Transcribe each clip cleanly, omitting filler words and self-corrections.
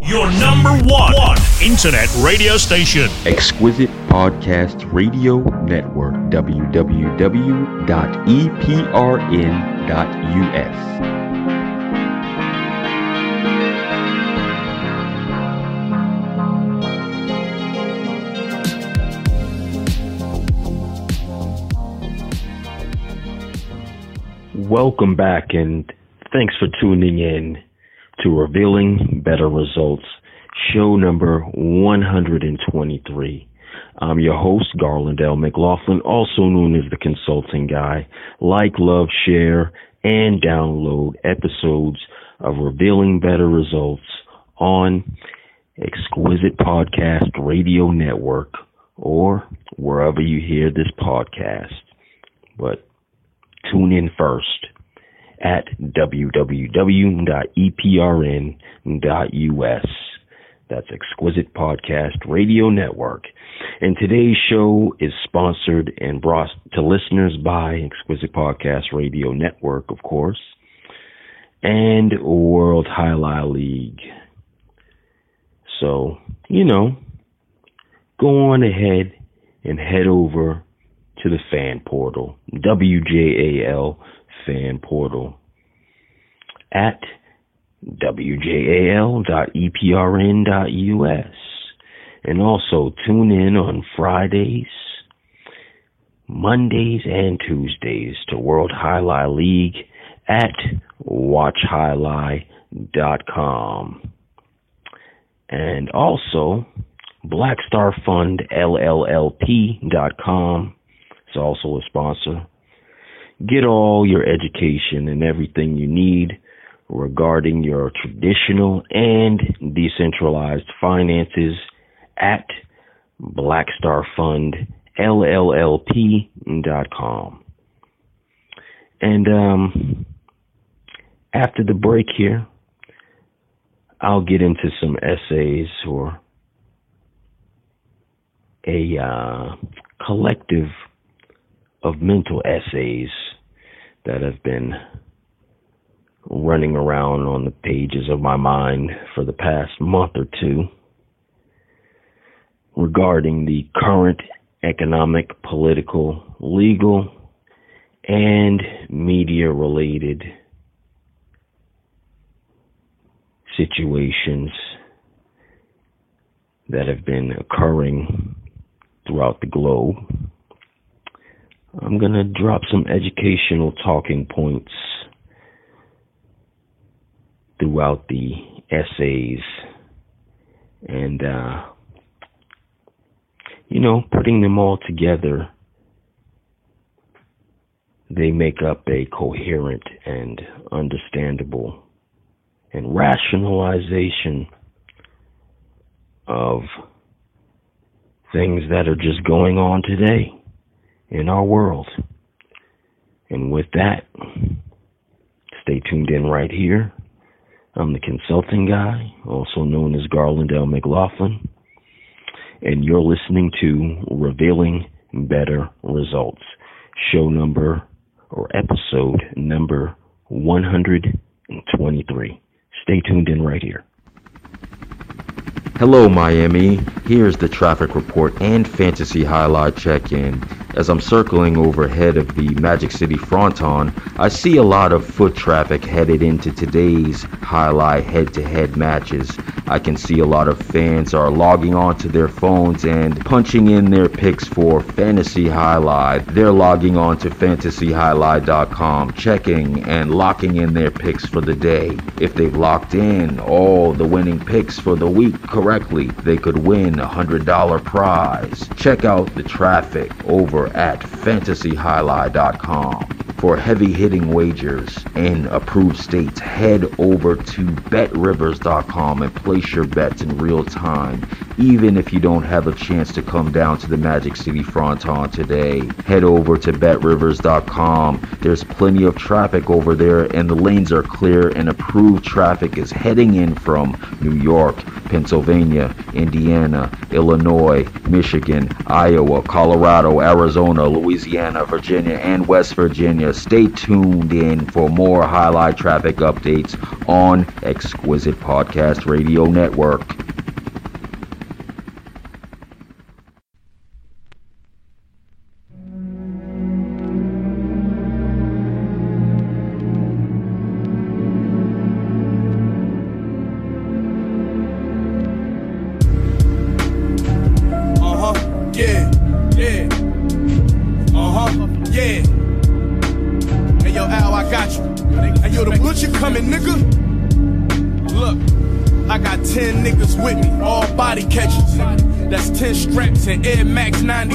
Your number one internet radio station. Exquisite Podcast Radio Network, www.eprn.us. Welcome back, and thanks for tuning in to Revealing Better Results, show number 123. I'm your host, Garland L. McLaughlin, also known as the Consulting Guy. Like, love, share, and download episodes of Revealing Better Results on Exquisite Podcast Radio Network or wherever you hear this podcast. But tune in first at www.eprn.us. That's Exquisite Podcast Radio Network. And today's show is sponsored and brought to listeners by Exquisite Podcast Radio Network, of course, and World Highlight League. So, go on ahead and head over to the fan portal, WJAL fan portal, at wjal.eprn.us. And also tune in on Fridays, Mondays, and Tuesdays to World Highlight League at watchhighlight.com. And also Black Star Fund LLLP.com is also a sponsor. Get all your education and everything you need regarding your traditional and decentralized finances at blackstarfundllllp.com. And after the break here, I'll get into some essays or a collective of mental essays that have been running around on the pages of my mind for the past month or two regarding the current economic, political, legal, and media-related situations that have been occurring throughout the globe. I'm going to drop some educational talking points throughout the essays and, putting them all together, they make up a coherent and understandable and rationalization of things that are just going on today in our world. And with that, stay tuned in right here. I'm the Consulting Guy, also known as Garland L. McLaughlin, and you're listening to Revealing Better Results, show number or episode number 123. Stay tuned in right here. Hello, Miami. Here's the traffic report and fantasy highlight check-in. As I'm circling overhead of the Magic City fronton, I see a lot of foot traffic headed into today's highlight head-to-head matches. I can see a lot of fans are logging onto their phones and punching in their picks for Fantasy Highlight. They're logging on to fantasyhighlight.com, checking and locking in their picks for the day. If they've locked in all the winning picks for the week correctly, they could win a $100 prize. Check out the traffic over at fantasyhighlight.com. For heavy-hitting wagers in approved states, head over to betrivers.com and place your bets in real time. Even if you don't have a chance to come down to the Magic City Fronton today, head over to betrivers.com. There's plenty of traffic over there, and the lanes are clear, and approved traffic is heading in from New York, Pennsylvania, Indiana, Illinois, Michigan, Iowa, Colorado, Arizona, Louisiana, Virginia, and West Virginia. Stay tuned in for more highlight traffic updates on Exquisite Podcast Radio Network. And Air Max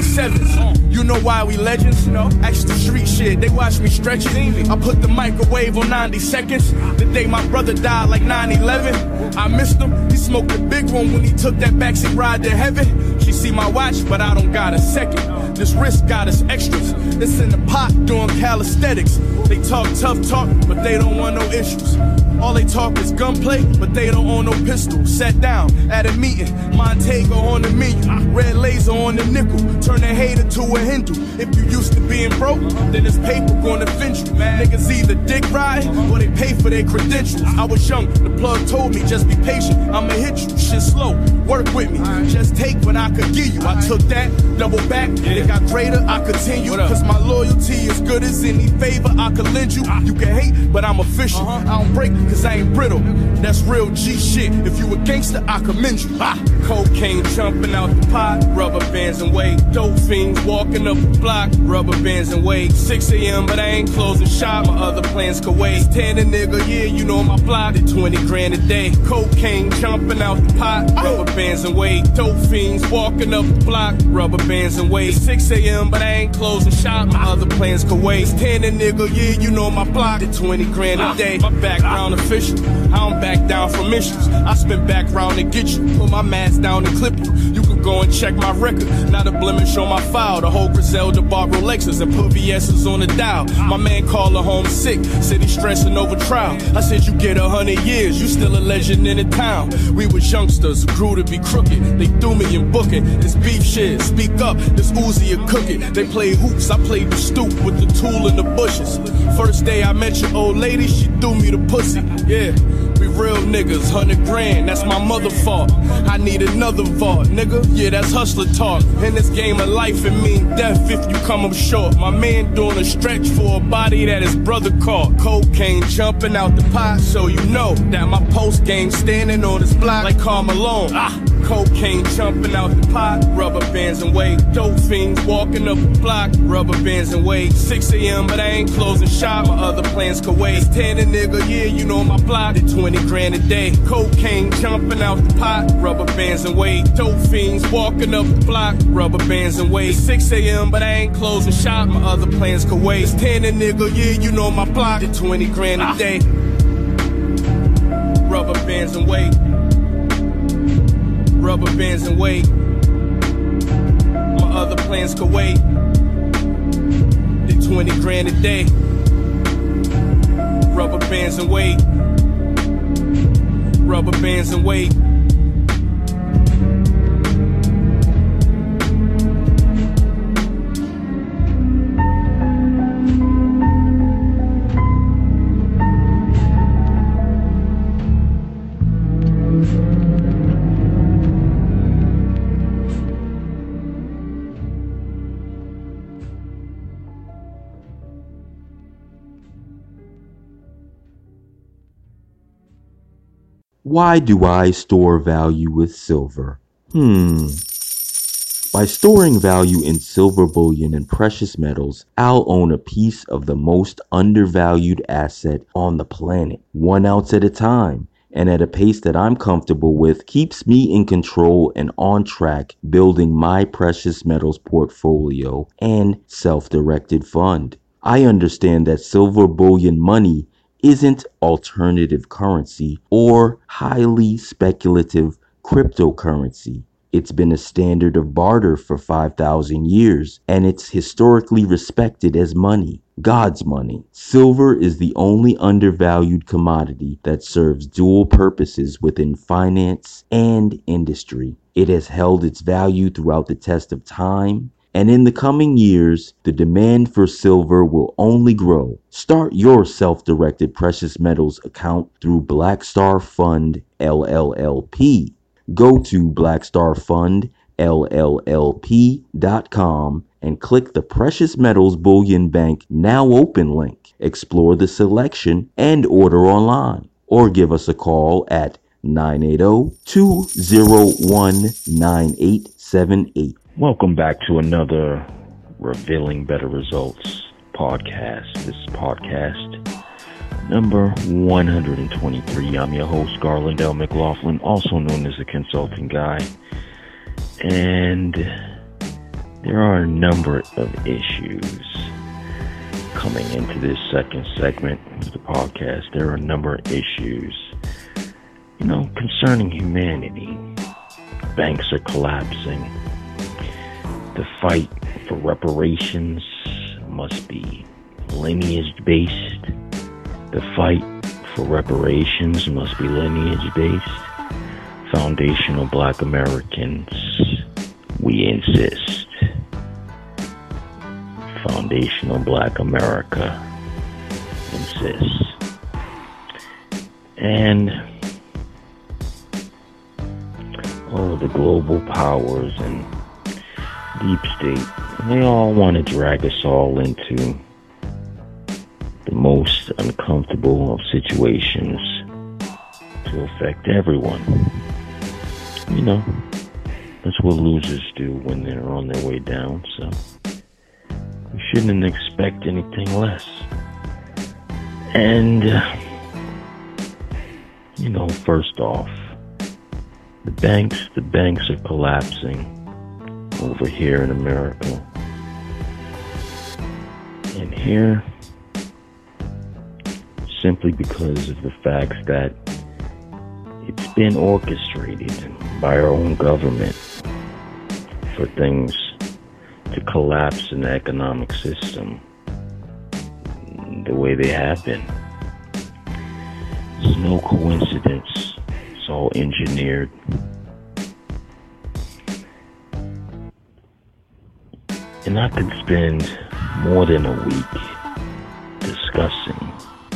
97s. You know why we legends? Extra street shit, they watch me stretch it. I put the microwave on 90 seconds. The day my brother died like 9/11. I missed him, he smoked the big one when he took that backseat ride to heaven. She see my watch, but I don't got a second. This wrist got us extras. It's in the pot doing calisthenics. They talk tough talk, but they don't want no issues. All they talk is gunplay, but they don't own no pistol. Sat down at a meeting, Montego on the menu, red laser on the nickel, turn a hater to a Hindu. If you used to being broke, then this paper gonna offend you. Niggas either dick ride or they pay for their credentials. I was young, the plug told me just be patient, I'ma hit you, shit slow, work with me, just take what I could give you. I took that, double back, it got greater, I continue, cause my loyalty is good as any favor I could lend you. You can hate, but I'm official, I don't break cause I ain't brittle. That's real G shit. If you a gangster, I commend you. Cocaine jumping out the pot, rubber bands and weight. Dope fiends walking up the block, rubber bands and weight. 6 a.m. but I ain't closing shop. My other plans could wait. 10 a nigga, yeah, you know my block. At 20 grand a day. Cocaine jumping out the pot, rubber bands and weight. Dope fiends walking up the block, rubber bands and weight. 6 a.m. but I ain't closing shop. My other plans could wait. 10 a nigga, yeah, you know my block. At 20 grand a day. My background official. I don't back down from issues. I spin background to get you. Put my mask down and clip you. You can go and check my record. Not a blemish on my file. The whole Griselda bought Rolexes and put VS's on the dial. My man called her home sick. Said he's stressing over trial. I said you get 100 years. You still a legend in the town. We was youngsters who grew to be crooked. They threw me in booking. This beef shit. Speak up. This Uzi a cooking. They played hoops. I played the stoop with the tool in the bushes. First day I met your old lady. She threw me the pussy. Yeah. We real niggas, 100 grand, that's my mother fault. I need another vault, nigga, yeah, that's hustler talk. In this game of life, it mean death if you come up short. My man doing a stretch for a body that his brother caught. Cocaine jumping out the pot, so you know that my post game standing on his block like Karl Malone. Cocaine jumping out the pot, rubber bands and weight. Dope fiends walking up the block, rubber bands and weight. 6 a.m. but I ain't closing shop, my other plans could wait. 10 a nigga, yeah, you know my block. At 20 grand a day. Cocaine jumping out the pot, rubber bands and weight. Dope fiends walking up the block, rubber bands and weight. 6 a.m. but I ain't closing shop, my other plans could wait. 10 a nigga, yeah, you know my block. At 20 grand a day. Rubber bands and weight. Rubber bands and weight. My other plans could wait. They 20 grand a day. Rubber bands and weight. Rubber bands and weight. Why do I store value with silver? By storing value in silver bullion and precious metals, I'll own a piece of the most undervalued asset on the planet, 1 ounce at a time, and at a pace that I'm comfortable with keeps me in control and on track building my precious metals portfolio and self-directed fund. I understand that silver bullion money isn't alternative currency or highly speculative cryptocurrency. It's been a standard of barter for 5,000 years, and it's historically respected as money. God's money. Silver is the only undervalued commodity that serves dual purposes within finance and industry. It has held its value throughout the test of time, and in the coming years, the demand for silver will only grow. Start your self-directed precious metals account through Blackstar Fund LLLP. Go to blackstarfundllp.com and click the Precious Metals Bullion Bank Now Open link. Explore the selection and order online. Or give us a call at 980-201-9878. Welcome back to another Revealing Better Results podcast. This is podcast number 123. I'm your host, Garland L. McLaughlin, also known as the Consulting Guy. And there are a number of issues coming into this second segment of the podcast. There are a number of issues, concerning humanity. Banks are collapsing. The fight for reparations must be lineage-based. The fight for reparations must be lineage-based. Foundational Black Americans, we insist. Foundational Black America insists. And the global powers and deep state, they all want to drag us all into the most uncomfortable of situations to affect everyone. That's what losers do when they're on their way down, so we shouldn't expect anything less. And, first off, the banks are collapsing over here in America. And here, simply because of the facts that it's been orchestrated by our own government for things to collapse in the economic system the way they have been. It's no coincidence. It's all engineered. And I could spend more than a week discussing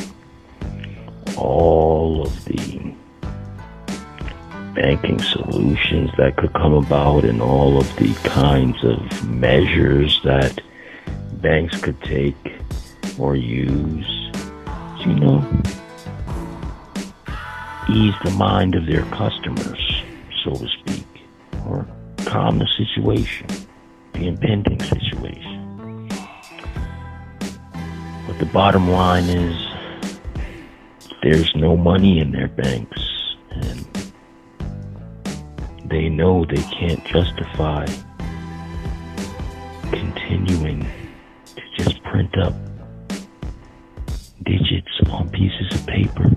all of the banking solutions that could come about and all of the kinds of measures that banks could take or use to, ease the mind of their customers, so to speak, or calm the situation, the impending situation. But the bottom line is, there's no money in their banks, and they know they can't justify continuing to just print up digits on pieces of paper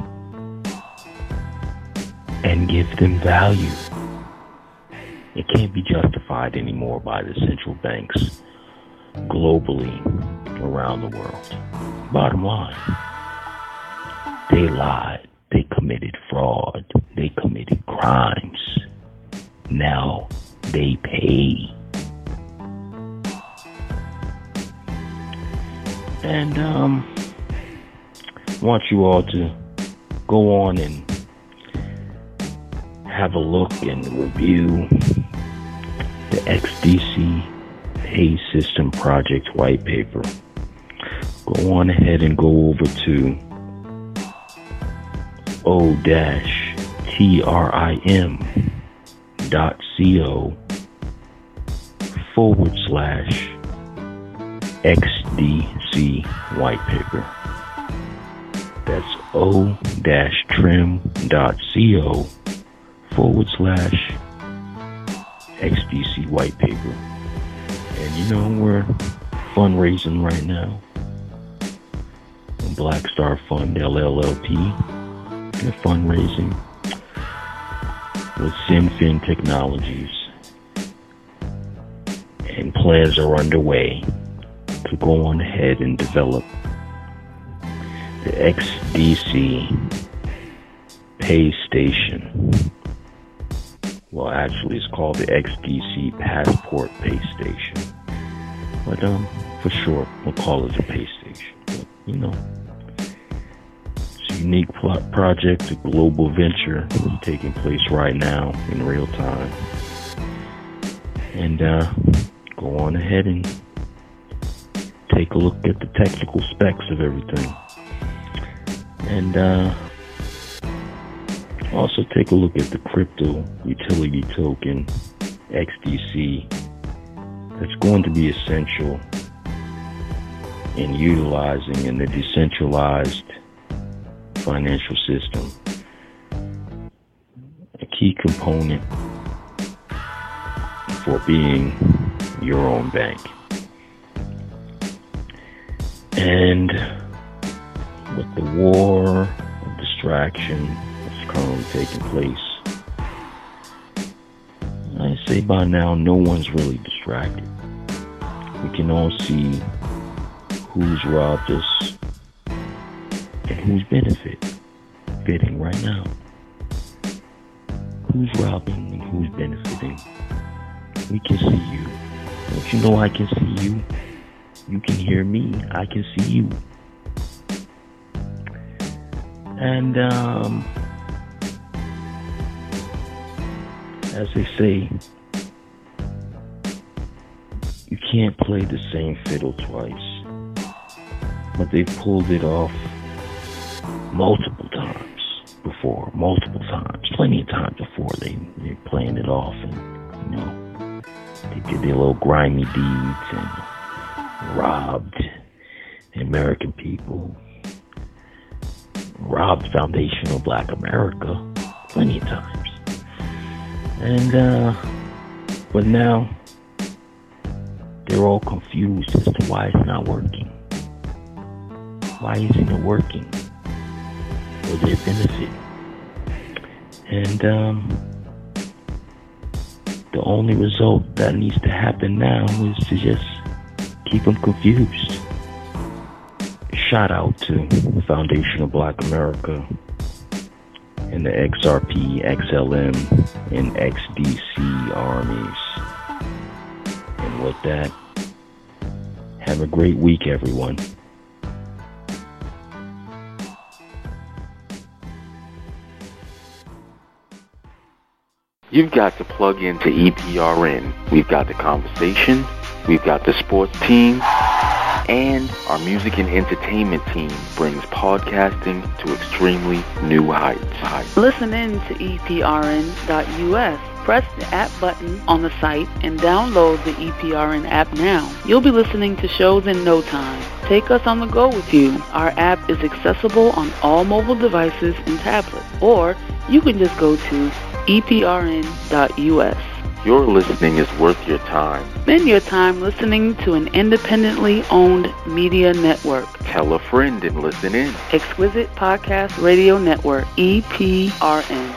and give them value. It can't be justified anymore by the central banks globally around the world. Bottom line, they lied, they committed fraud, they committed crimes. Now they pay. And I want you all to go on and have a look and review the XDC Pay System Project white paper. Go on ahead and go over to o-trim.co/XDC white paper. That's o-trim.co/XDC white paper. And we're fundraising right now. Blackstar Fund LLLP. They're fundraising with SimFin Technologies and plans are underway to go on ahead and develop the XDC Pay Station. Well, actually, it's called the XDC Passport Pay Station. But for short, we'll call it the Pay Station. But, you know, it's a unique project, a global venture taking place right now in real time. And go on ahead and take a look at the technical specs of everything. And also take a look at the crypto utility token, XDC, that's going to be essential in utilizing in the decentralized financial system. A key component for being your own bank. And with the war of distraction that's currently taking place, I say by now no one's really distracted. We can all see who's robbed us and who's benefiting right now. Who's robbing and who's benefiting. We can see you. Don't you know I can see you? You can hear me. I can see you. And as they say, you can't play the same fiddle twice. But they've pulled it off multiple times before. Plenty of times before they're playing it off, and you know, they did their little grimy deeds and robbed American people, robbed foundational Black America plenty of times. And but now they're all confused as to why it's not working. Why isn't it working for their benefit? And the only result that needs to happen now is to just keep them confused. Shout out to the Foundation of Black America and the XRP, XLM, and XDC armies. And with that, have a great week, everyone. You've got to plug into EPRN. We've got the conversation, we've got the sports team, and our music and entertainment team brings podcasting to extremely new heights. Listen in to EPRN.us. Press the app button on the site and download the EPRN app now. You'll be listening to shows in no time. Take us on the go with you. Our app is accessible on all mobile devices and tablets, or you can just go to EPRN.us. Your listening is worth your time. Spend your time listening to an independently owned media network. Tell a friend and listen in. Exquisite Podcast Radio Network, EPRN.